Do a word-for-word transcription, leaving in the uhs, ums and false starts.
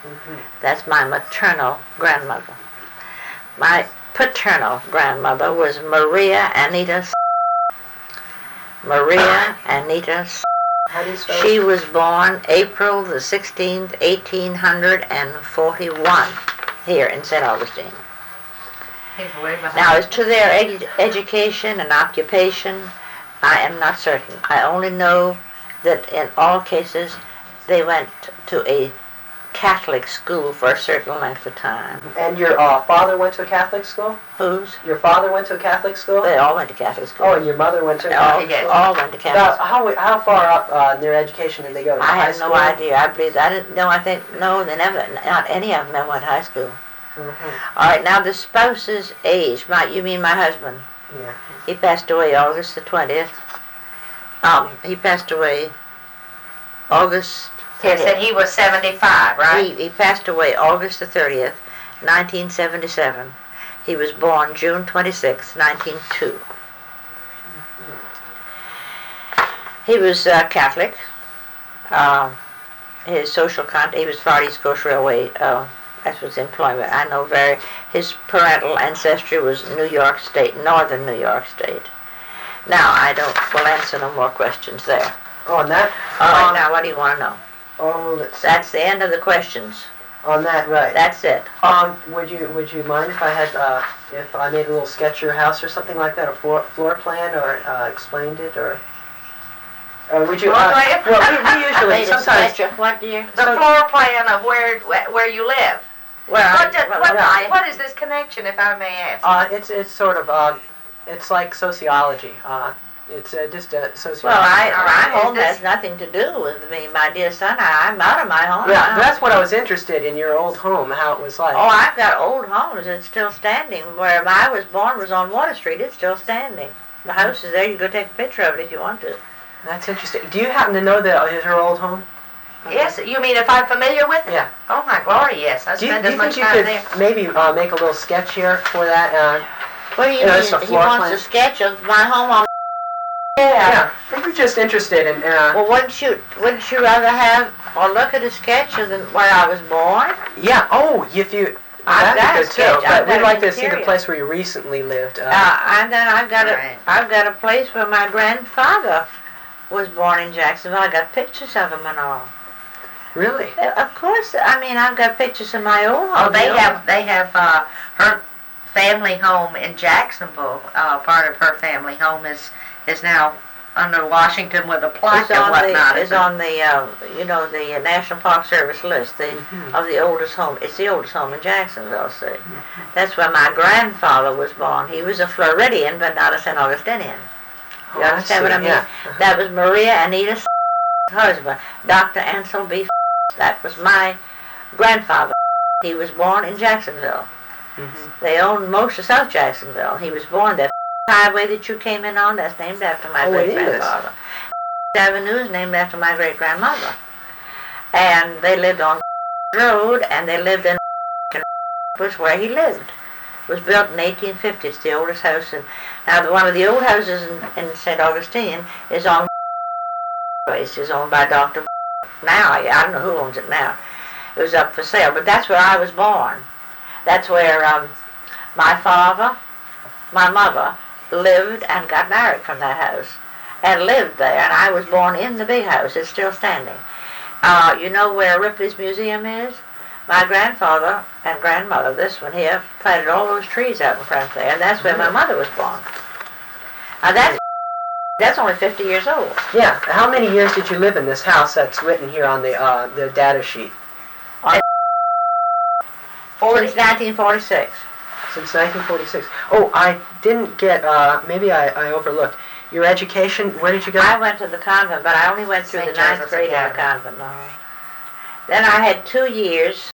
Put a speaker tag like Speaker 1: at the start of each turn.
Speaker 1: Mm-hmm.
Speaker 2: That's my maternal grandmother. My paternal grandmother was Maria Anita. Maria Anita.
Speaker 1: How do you spell
Speaker 2: She
Speaker 1: it?
Speaker 2: was born April the sixteenth, eighteen forty-one, here in Saint Augustine. Now, as to their ed- education and occupation, I am not certain. I only know that in all cases they went to a Catholic school for a certain length of time.
Speaker 1: And your uh, father went to a Catholic school?
Speaker 2: Whose?
Speaker 1: Your father went to a Catholic school?
Speaker 2: They all went to Catholic school.
Speaker 1: Oh, and your mother went to a
Speaker 2: all,
Speaker 1: Catholic school?
Speaker 2: all went to Catholic
Speaker 1: Now,
Speaker 2: school.
Speaker 1: how, how far up uh, in their education did they go? To
Speaker 2: I
Speaker 1: high
Speaker 2: have
Speaker 1: school?
Speaker 2: no idea. I believe I didn't know. I think no, they never. Not any of them ever went to high school.
Speaker 1: Mm-hmm.
Speaker 2: All right. Now the spouse's age. My, you mean my husband?
Speaker 1: Yeah.
Speaker 2: He passed away August the twentieth. Um, he passed away August.
Speaker 3: He said he was seventy-five, right?
Speaker 2: He, he passed away August the thirtieth, nineteen seventy-seven. He was born June twenty-sixth, nineteen oh two. He was uh, Catholic. Uh, his social contact, he was Far East Coast Railway, uh, that's his employment. I know very, his parental ancestry was New York State, northern New York State. Now, I don't, will answer no more questions there.
Speaker 1: Oh, on that?
Speaker 2: All right,
Speaker 1: um,
Speaker 2: now what do you want to know?
Speaker 1: Oh, let's see.
Speaker 2: That's the end of the questions.
Speaker 1: On that, right.
Speaker 2: That's it.
Speaker 1: Um, would you would you mind if I had uh, if I made a little sketch of your house or something like that, a floor floor plan, or uh, explained it, or or would you?
Speaker 3: Floor
Speaker 1: Uh,
Speaker 3: plan?
Speaker 1: well, we, we usually
Speaker 2: Made a
Speaker 1: sometimes.
Speaker 2: sketch of what, dear?
Speaker 3: The
Speaker 1: So-
Speaker 3: floor plan of where where you live.
Speaker 2: Well, I-
Speaker 3: What, did,
Speaker 2: well,
Speaker 3: what,
Speaker 2: well,
Speaker 3: what is this connection, if I may ask?
Speaker 1: Uh, it's it's sort of uh, it's like sociology. Uh, it's uh, just a sociology.
Speaker 2: Well, I,
Speaker 3: All right,
Speaker 2: my
Speaker 3: is
Speaker 2: home
Speaker 3: this-
Speaker 2: has nothing to do with me, my dear son. I, I'm out of my home
Speaker 1: Yeah,
Speaker 2: now.
Speaker 1: that's what I was interested in, your old home, how it was like.
Speaker 2: Oh, I've got old homes. It's still standing. Where I was born was on Water Street. It's still standing. The house is there. You can go take a picture of it if you want to.
Speaker 1: That's interesting. Do you happen to know that is her old home?
Speaker 3: Yes, you mean if I'm familiar with it?
Speaker 1: Yeah.
Speaker 3: Oh my glory, yes. I
Speaker 1: Do you,
Speaker 3: spend
Speaker 1: do
Speaker 3: as
Speaker 1: you
Speaker 3: much
Speaker 1: think you
Speaker 3: time
Speaker 1: could
Speaker 3: there.
Speaker 1: maybe uh, make a little sketch here for that? Uh,
Speaker 2: What do you
Speaker 1: You know,
Speaker 2: mean?
Speaker 1: it's a
Speaker 2: He
Speaker 1: floor
Speaker 2: wants
Speaker 1: plan.
Speaker 2: a sketch of my home on.
Speaker 1: yeah, if you're just interested in. Uh,
Speaker 2: Well, wouldn't you wouldn't you rather have or look at a sketch of the, where I was born?
Speaker 1: yeah. Oh, if you.
Speaker 2: I've
Speaker 1: That'd
Speaker 2: got
Speaker 1: be
Speaker 2: a
Speaker 1: good
Speaker 2: sketch.
Speaker 1: too.
Speaker 2: I've
Speaker 1: But we'd
Speaker 2: got
Speaker 1: like
Speaker 2: an
Speaker 1: to see the
Speaker 2: interior.
Speaker 1: place where you recently lived. Uh,
Speaker 2: Uh, and then I've got a
Speaker 3: Right.
Speaker 2: have got a place where my grandfather was born in Jacksonville. I got pictures of him and all.
Speaker 1: really?
Speaker 2: Uh, Of course, I mean I've got pictures of my old home.
Speaker 3: Well, they
Speaker 2: the old-
Speaker 3: have they have uh, her family home in Jacksonville. Uh, part of her family home is is now under Washington with a plaque
Speaker 2: It's
Speaker 3: and
Speaker 2: on
Speaker 3: whatnot.
Speaker 2: the, it's
Speaker 3: isn't it?
Speaker 2: on the, uh, you know, the uh, National Park Service list the,
Speaker 1: Mhm.
Speaker 2: of the oldest home. It's the oldest home in Jacksonville, see. That's where my grandfather was born. He was a Floridian, but not a Saint Augustinian. You
Speaker 1: Oh,
Speaker 2: understand what
Speaker 1: see,
Speaker 2: I mean?
Speaker 1: Yeah.
Speaker 2: That was Maria Anita's husband, Doctor Ansel B. That was my grandfather. He was born in Jacksonville.
Speaker 1: Mm-hmm.
Speaker 2: They owned most of South Jacksonville. He was born there. The highway that you came in on, that's named after my
Speaker 1: Oh, it is.
Speaker 2: great-grandfather. Avenue is named after my great-grandmother. And they lived on road, and they lived in was where he lived. It was built in eighteen fifty. It's the oldest house. In, now, the, one of the old houses in, in Saint Augustine is on place. is owned by Doctor Now, I, I don't know who owns it now. It was up for sale, but that's where I was born. That's where um, my father, my mother, lived and got married from that house and lived there, and I was born in the big house. It's still standing. Uh, you know where Ripley's Museum is? My grandfather and grandmother, this one here, planted all those trees out in front there, and that's where my mother was born. Now that's, that's only fifty years old.
Speaker 1: Yeah. How many years did you live in this house that's written here on the uh, the data sheet?
Speaker 2: Since nineteen forty-six.
Speaker 1: Since nineteen forty-six. Oh, I didn't get. Uh, maybe I, I overlooked your education. Where did you go?
Speaker 2: I went to the convent, but I only went through
Speaker 3: Saint
Speaker 2: the ninth
Speaker 3: Joseph's
Speaker 2: grade in the
Speaker 3: Academy.
Speaker 2: convent. No. Then I had two years